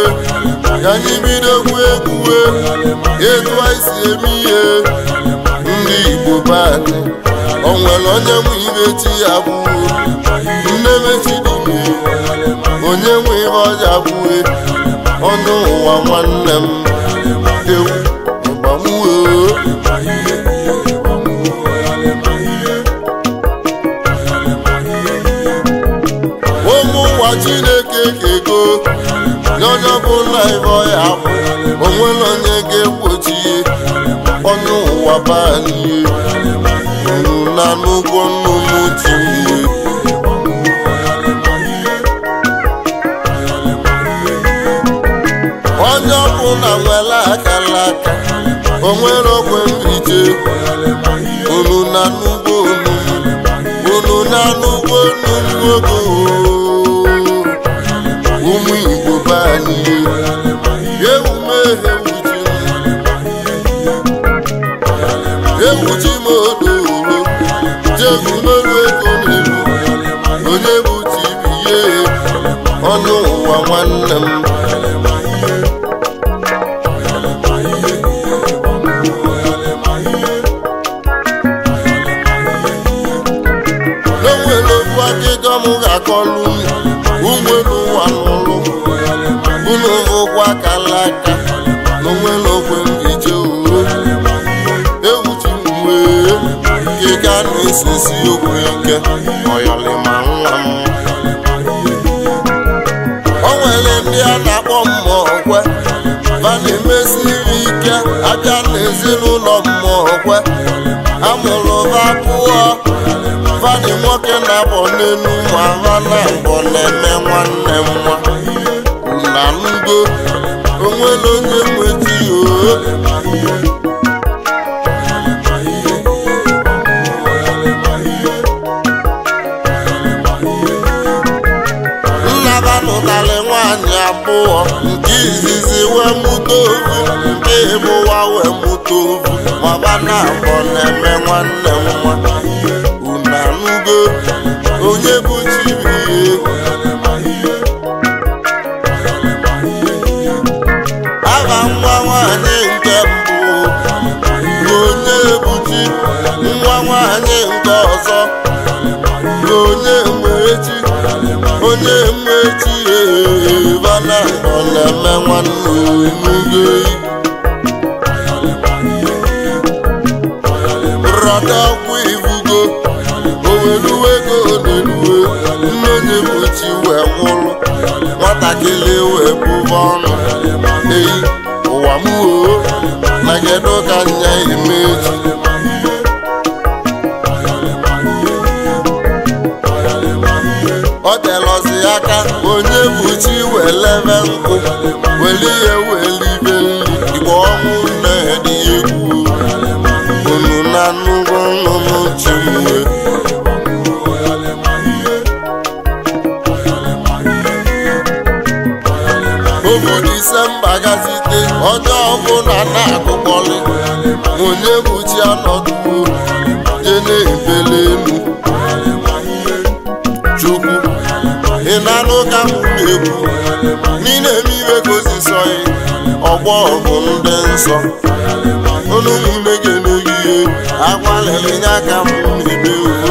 ka anyị bidokwu egwuwe etu anyị si eme ihe ndị Igbo be anyị. O nwere onye nwe ibe chi ya bụ nne mechidime, onye nwe ihe ọja bụe ọnụ ụwa nwanne m ewu ịgbamuo. Ụmụ ụwa Chineke kego n'onye ọbụla ibe ọya bụ, onwere onye ga-egbochi ọnụ ụwa be anyị na n'ụgwọ nnụnụ tinye. Onye ọbụla nwere akara aka, onwere ogwe mbije unu na n'ugbo unu na n'ugbo ogo ụmụ Igbo be anyị ewuchi m odoro jegumelu ego n'elu onye bụ tibiye ọnụ ụwa nwanne m. N'onwere okwu akịka m ga-akọlụ ụgbọelu ụwa n'ụlụ unu ụgwọ akala aka n'onwere okwe mbije uro ewuchi mgbe kịka na-esisi okwu ike ọyọlịma nwa m. O nwere ndị a na-akpọ mmụọkwe va na-emesiri ike abịa n'ezinụlọ mmụọkwe amụrụ va pụọ fadị nwoke na-abọ n'elu ma ha na-abọ na-eme nwanne m nwa na ngo onwere onye nweti nnaba nụtarị nwaanyị abụọ, nke izizi wee mụta ovu, nke ịbụwa wee mụta ovu, ma ba na-abọ na-eme nwanne m nwa unanugo onye bụ chibiye. Aha nwa nwanyị nke mbụ onye buchi, nwa nwanyị nke ọzọ onye mmechi bana ọ na-eme nwanne onugo rọda ọkwa ivugo oweluwe ego n'eluwe nne onye mmechi wee nwụrụ nwatakịrị wee bụba ọnụ eyi ụwa m oo na kedu ka nya imeji. Ọ telọzi aka onye buchi welebe nkụ weli ihe welibe nri igbe ọnwụ nne dị egwu unu na nnukwu nnụnụ chimwe. Obu Disemba gazite onye ọbụla na-akụkọrị onye buchi anọduo je na-ebele elu Chukwu ị na-anụ ka m na-ekwu n'ile emiwe gozisọghị ọgbọ bụ ndị nsọ unu n'ime ga-eneghihe agbalịrị nya ka m na-eme uho.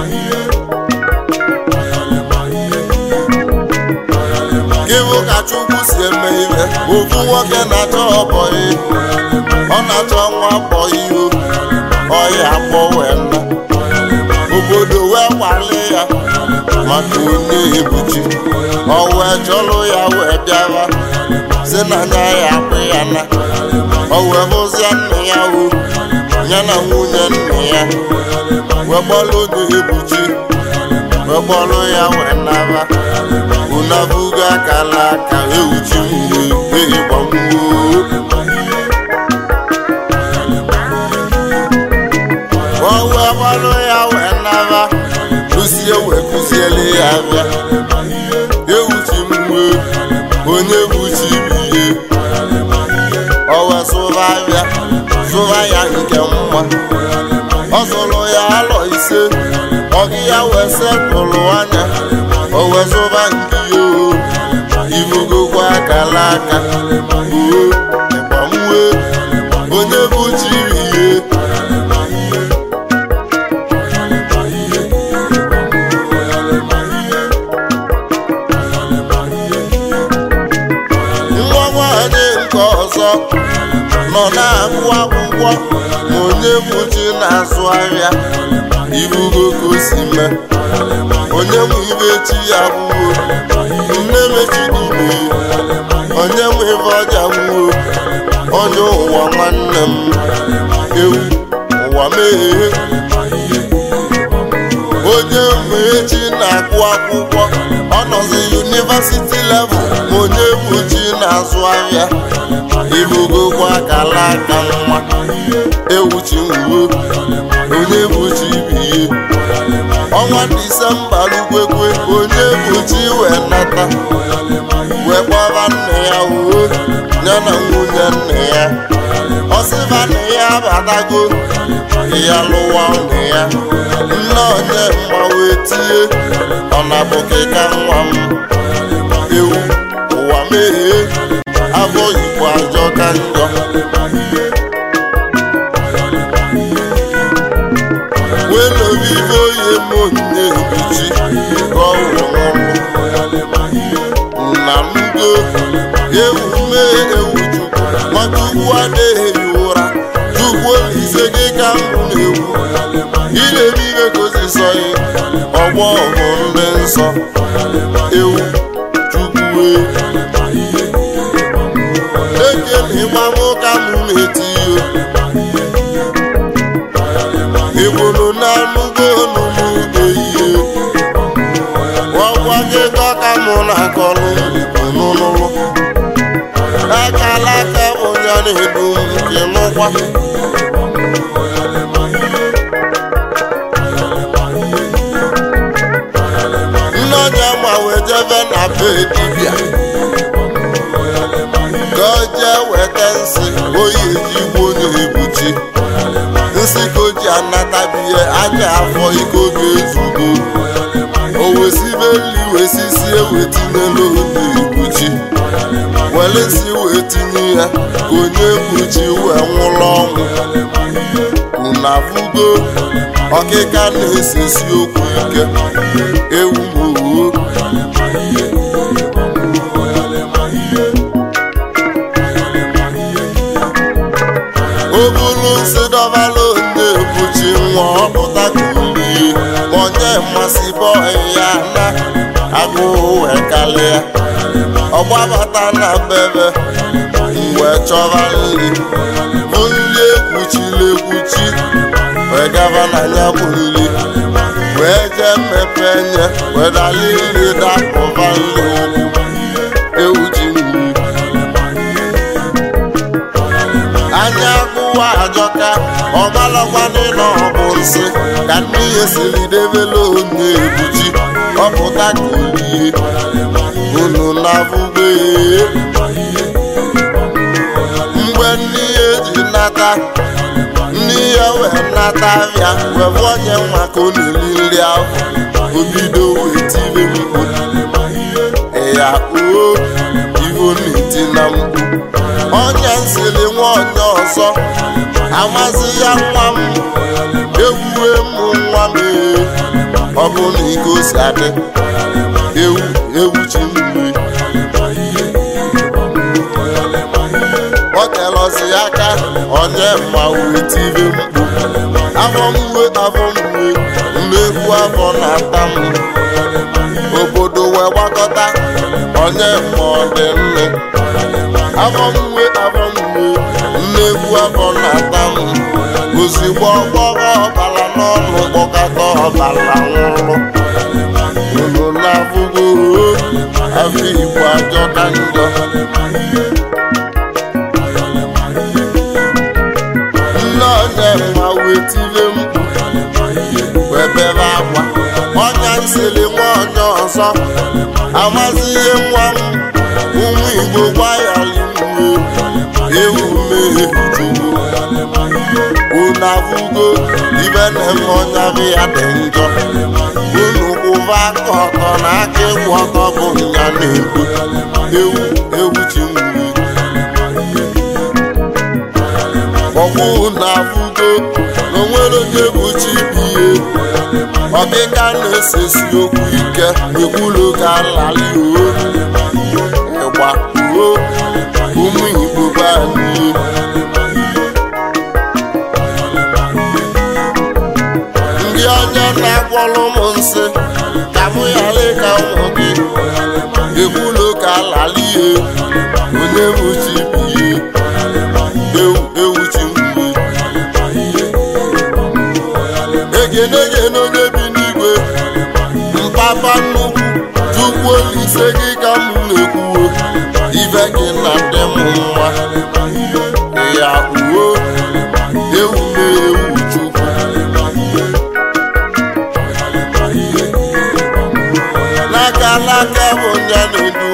Gịbụ ka Chukwu si eme ihe ofu nwoke na-achọ ọbọghị ọ na-achọ nwa bọghị o ọya akpọ wee nna obodo wee kwale ya maka onye ebuchi ọ wee chọrọ ya wee bịara si na nya ya akpụ ya na ọ wee hụzia nne ya o ya na nwunye nne ya wee gbọrọ onye ebuchi wee gbọrọ ya wee naba unabuga akala aka ewuchi mgbe ịgbamgbuo o wee gbọrọ ya wee naba lusie wee kụziele ya abịa ewuchi mgbe onye buchi biye o wee sụba abịa sụba ya nke mma ọ zụrụ ya alọ ise ọgị ya wee setụlụ anya o wee zụba nke ivugo kwa akala aka ịgbanwe onye bụ chiri ihe nwa nwanyị nke ọzọ nọ na-agụ akwụkwọ ma onye bụ chi na-azụ ahịa ibugo ka o si mee onye mụ ibe chi ya gbuo nne mechidube onye mụ ibe ọja gbuo onye ụwa nwanne m ewu ụwa meghee onye mụ echi na-agụ akwụkwọ ọ nọzi yunivasiti level ma onye bụ chi na-azụ ahịa ibugokwa akala aka nwa ewu chi nwuo onye bụ chi biye ọnwa Disemba lukwekwe onye bụ chi wee nata wee kpọba nne ya uwe ya na nwunye nne ya ọsịba nne ya abatago ya lụwa nne ya nne onye mma wee tie ọ na-abụkịka nwa m ewu ụwa meghee afọ Igbo ajọ ka njọ welobibe oye monye ebuchi ka ọ nwụrụ na ndo ewu mee ewu Chukwu maka ugwu adịghị ụra Chukwu olise gị ka mbụ na-ewu ilebe ibe gozisọghị ọgbọ ọgụ ndị nsọ ewu Chukwu ekele ịgbamụ ka mụ na-eti ebolo na-anụgo n'ugbo ihe ọgwa gị dọka mụ na-akọrọ n'ụlọ akala aka onye na-edu nke n'ụkwa nne ọja ma wee jebe na be dibịa ka o jee weta nsị oyi ejigbo na-ebuchi nsị ka o ji anatabihe anya afọ ike oge ezugo o wesibe nri wesisie wetinye n'oge ekpuchi were nsị wee tinye ya ka onye ekpuchi wee nwụrụ ọnwụ unu afụgo ọkịka na-esesi okwu ike ewu mowo o buru nsị dọbala onye ekpuchi nwa ọpụta ka ulie onye mmasị bọị ya na agụụ wee kalịa ọgbabata na bebe wee chọba nri nri ekwuchiri ekwuchi wee gaba na ya bụ nri wee jee mmepe nye wee dali nri dapụba nri ụkwụ ewu ji nri anya agụwa ajọka ọmalọkwanị na ọ bụ nsị ka nne ya siri debela onye ebuchi ọpụta ka olie unu na-abụgbe mgbe nne ya eji nata nne ya wee nata abịa wee bụ onye nwa ka ọ na-eri nri ahụ obido wee tiri mkpu ya oo ivo na-eti na mkpu onye nsiri nwa onye ọzọ amazi ya nwa m ewuwe m nwa m ọ bụ na iko si adị ewu chi mmiri ọ telọzi aka onye mma wee tiri mkpu afọ mwe mmegbu afọ na-ata m obodo wee gbakọta onye mma ọ dị nne afọ mwe mmegbu afọ na-ata m ozigbo ọgbọrọ ọbara n'ọnụ kpọkọta ọbara nwụrụ unu na-afụgo afọ Igbo ajọ ka njọ nne onye mma wee tire mkpu wee bebe akwa ọnya nsiri nwa onye ọzọ amazi ihe nwa m ụmụ Igbo gwayali ewu mmehie Chukwu unu afụgo ibe na-eme ọnya bụ ya dị njọ unu kwụba aka ọtọ na aka ịkwụ ọtọ bụ ya na-ekwu ewu chi m na onwere onye bụ chibiye ọkịka na-esesi okwu ike ekwulu ka nlali ịgba ụmụ Igbo be anyị ndị onye na-agwọrọ m nsị ka mụ ghara ịka ụmụ gị ekwulu ka nlali onye bụ chibiye ewu chi mgbe egene onye bi n'igwe mpapa nnukwu Chukwu Olise gị ka m na-ekwuo ibe gị na ndị m nwa ya uwe ewu na-ewu Chukwu n'aka bụ nya na-edu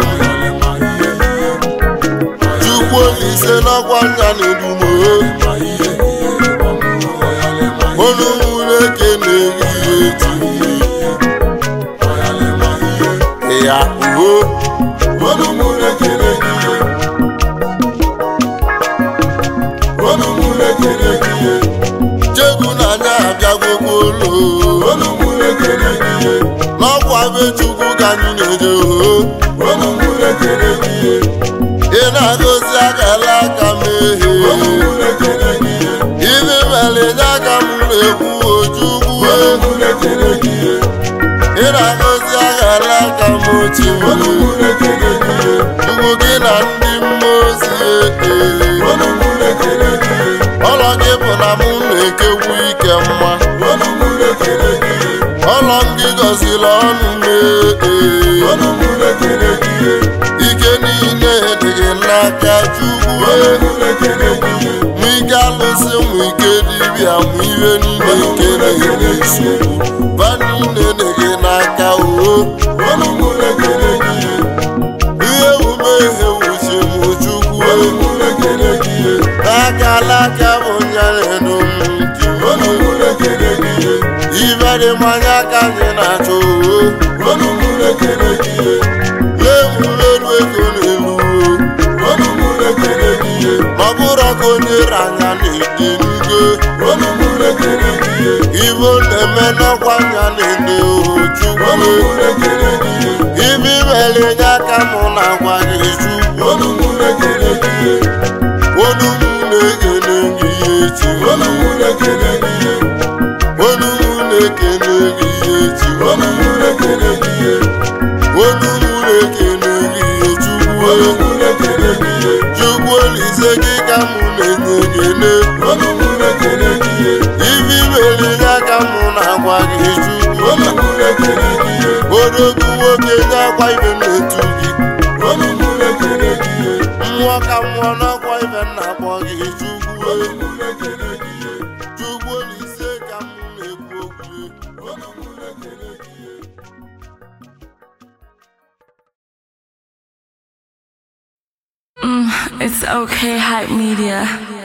Chukwu Olise n'ọkwa nya na-edu olu mụrụ eke na-eri eji ya uwe olu mụrụ eke na-eri olu mụrụ eke na-eri chegbu na anya abịagwogbo olu mụrụ eke na-eri n'ọkwa be Chukwu ka anyị na-eje olu mụrụ eke na-eri ị na-agọzi akala aka mehie ibe mere nye aka m na-ekwu Ojukwu ị na-agọzi aghara aka m ochie Chukwu gị na ndị mmụọ ozi ọlọ gị bụ na mụ na-ekekwu ike mma ọlọ gị gọziri ọnụ ike niile dị gị n'aka Chukwu mụ ike alụsị mụ ike dibịa mụ ihe niile nke na-enye nsogbu ba niile dị gị n'aka ihe ume ihe wuchi mụ Chukwu n'aka alaka bụ nyaredo m ibe dị mmanya ka anyị na-achọ lemulelu ego n'elu ọ bụrụ ka onye ranya na-ede n'ugo ibo na-eme n'ọkwa anya na-ede Chukwu ibe imere nye aka mụ na-agwa gị Chukwu olu m na-ekele gị echi olu m na-ekele gị echi olu m na-ekele gị Chukwu Olise gị ka mụ na-enye ibe imere nye aka mụ na-agwa gị Chukwu odogwu nwoke nye akwa ibe na-etu gị mmụọ ka mmụọ n'ọkwa ibe na-akpọ gị Chukwu Olise ka mụ na-ekwu okwu It's okay, Hype Media.